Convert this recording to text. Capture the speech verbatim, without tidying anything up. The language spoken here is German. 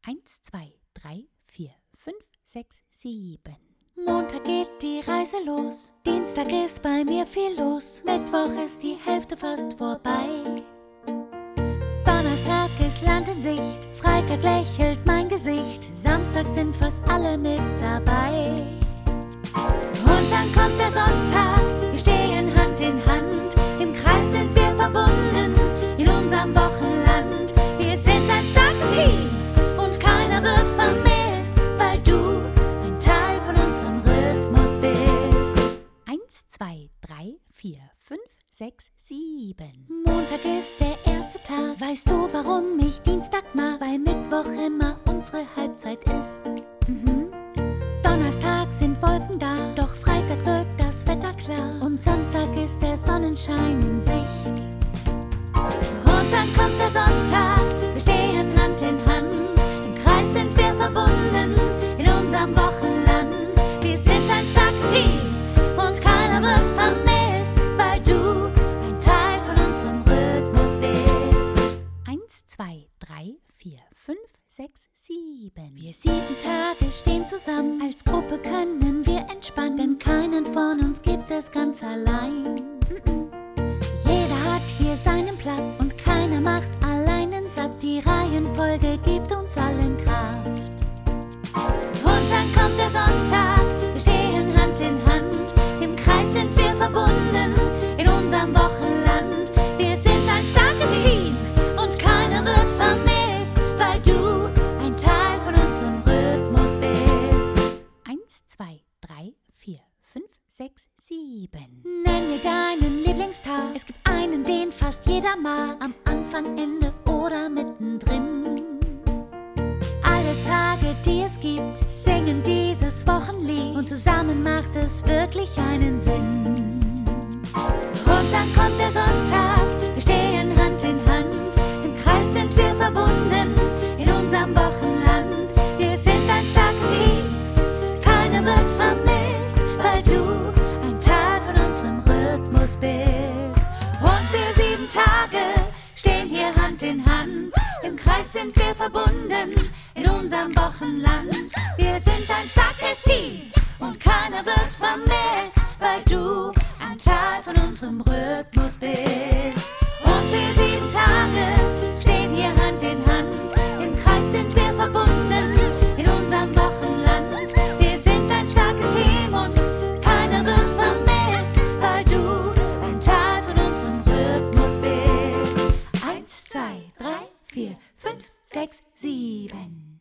Eins, zwei, drei, vier, fünf, sechs, sieben. Montag geht die Reise los, Dienstag ist bei mir viel los, Mittwoch ist die Hälfte fast vorbei. Donnerstag ist Land in Sicht, Freitag lächelt mein Gesicht, Samstag sind fast alle mit dabei. Und dann kommt der Sonntag, wir stehen Hand in Hand, im Kreis sind wir verbunden, in unserem Wochenland. Wir sind ein starkes Team und keiner wird vermisst, weil du ein Teil von unserem Rhythmus bist. Eins, zwei, drei, vier, fünf, sechs, sieben. Montag ist der erste Tag, weißt du, warum ich Dienstag mag? Weil Mittwoch immer unsere Halbzeit ist. Mhm. Donnerstag sind Wolken da, doch Freitag wird das Wetter klar und Samstag ist der Sonnenschein in Sicht. Und dann kommt der Sonntag, wir stehen Hand in Hand, im Kreis sind wir verbunden, in unserem Wochenland. Wir sind ein starkes Team und keiner wird vermisst, weil du ein Teil von unserem Rhythmus bist. Eins, zwei, drei, vier, fünf, sechs, sieben. Wir sieben Tage stehen zusammen, als Gruppe können wir entspannen, denn keinen von uns gibt es ganz allein. Mm-mm. Jeder hat hier seinen Platz und keiner macht allein den Satz. Die Reihenfolge gibt uns allen Kraft. Und dann kommt der Sonntag, wir stehen Hand in Hand, im Kreis sind wir verbunden, in unserem Wochenland. Wir sind ein starkes Team und keiner wird vermisst, weil du ein Teil von unserem Rhythmus bist. Eins, zwei, drei, vier, fünf, sechs, sieben. Nenn mir deinen Lieblingstag. Es gibt einen, den fast jeder mag. Am Anfang, Ende oder mittendrin. Alle Tage, die es gibt, singen dieses Wochenlied. Und zusammen macht es wirklich einen Sinn. Und dann kommt der Sonntag, wir stehen Hand in Hand. Im Kreis sind wir verbunden, in unserem Wochenland. Wir sind ein starkes Team, keiner wird vermisst, weil du ein Teil von unserem Rhythmus bist. Und wir sieben Tage stehen hier Hand in Hand. Im Kreis sind wir verbunden, in unserem Wochenland. Wir sind ein starkes Team und keiner wird vermisst, weil du ein Teil von unserem Rhythmus bist. Und wir sieben Tage stehen hier Hand in Hand. Im Kreis sind wir verbunden, in unserem Wochenland. Wir sind ein starkes Team und keiner wird vermisst, weil du ein Teil von unserem Rhythmus bist. Eins, zwei, drei, vier, fünf, sechs, sieben.